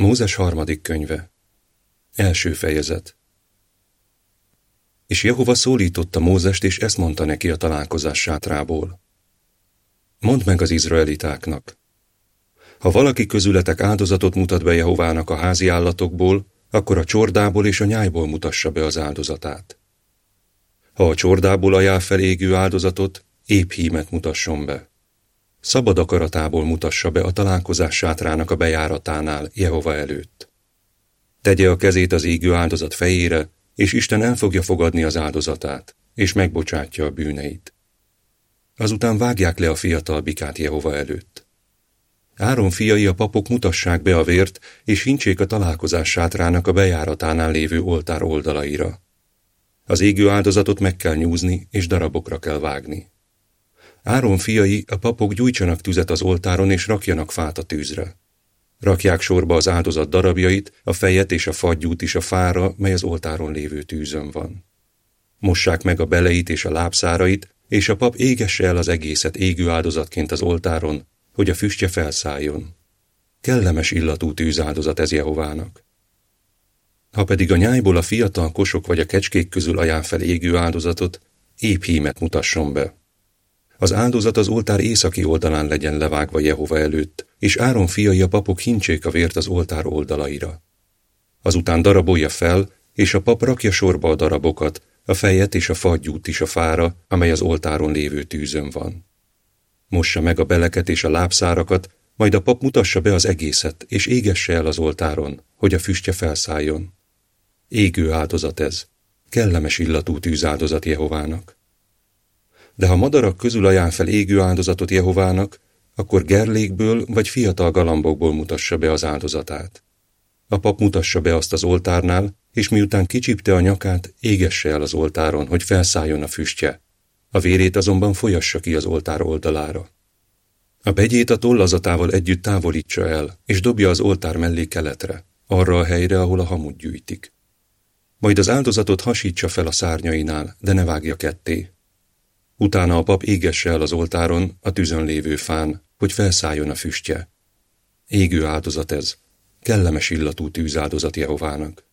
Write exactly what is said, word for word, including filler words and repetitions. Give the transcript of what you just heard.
Mózes harmadik könyve. Első fejezet. És Jehova szólította Mózest, és ezt mondta neki a találkozás sátrából. Mondd meg az izraelitáknak. Ha valaki közületek áldozatot mutat be Jehovának a házi állatokból, akkor a csordából és a nyájból mutassa be az áldozatát. Ha a csordából ajánl fel égő áldozatot, épp hímet mutasson be. Szabad akaratából mutassa be a találkozás sátrának a bejáratánál Jehova előtt. Tegye a kezét az égő áldozat fejére, és Isten el fogja fogadni az áldozatát, és megbocsátja a bűneit. Azután vágják le a fiatal bikát Jehova előtt. Áron fiai, a papok mutassák be a vért, és hintsék a találkozás sátrának a bejáratánál lévő oltár oldalaira. Az égő áldozatot meg kell nyúzni, és darabokra kell vágni. Áron fiai, a papok gyújtsanak tüzet az oltáron, és rakjanak fát a tűzre. Rakják sorba az áldozat darabjait, a fejet és a faggyút is a fára, mely az oltáron lévő tűzön van. Mossák meg a beleit és a lábszárait, és a pap égesse el az egészet égő áldozatként az oltáron, hogy a füstje felszálljon. Kellemes illatú tűzáldozat ez Jehovának. Ha pedig a nyájból a fiatal kosok vagy a kecskék közül ajánl fel égő áldozatot, épp hímet mutasson be. Az áldozat az oltár északi oldalán legyen levágva Jehova előtt, és Áron fiai, a papok hintsék a vért az oltár oldalaira. Azután darabolja fel, és a pap rakja sorba a darabokat, a fejet és a faggyút is a fára, amely az oltáron lévő tűzön van. Mossa meg a beleket és a lábszárakat, majd a pap mutassa be az egészet, és égesse el az oltáron, hogy a füstje felszálljon. Égő áldozat ez, kellemes illatú tűzáldozat Jehovának. De ha madarak közül ajánl fel égő áldozatot Jehovának, akkor gerlékből vagy fiatal galambokból mutassa be az áldozatát. A pap mutassa be azt az oltárnál, és miután kicsípte a nyakát, égesse el az oltáron, hogy felszálljon a füstje. A vérét azonban folyassa ki az oltár oldalára. A begyét a tollazatával együtt távolítsa el, és dobja az oltár mellé keletre, arra a helyre, ahol a hamut gyűjtik. Majd az áldozatot hasítsa fel a szárnyainál, de ne vágja ketté. Utána a pap égesse el az oltáron, a tűzön lévő fán, hogy felszálljon a füstje. Égő áldozat ez, kellemes illatú tűzáldozat Jehovának.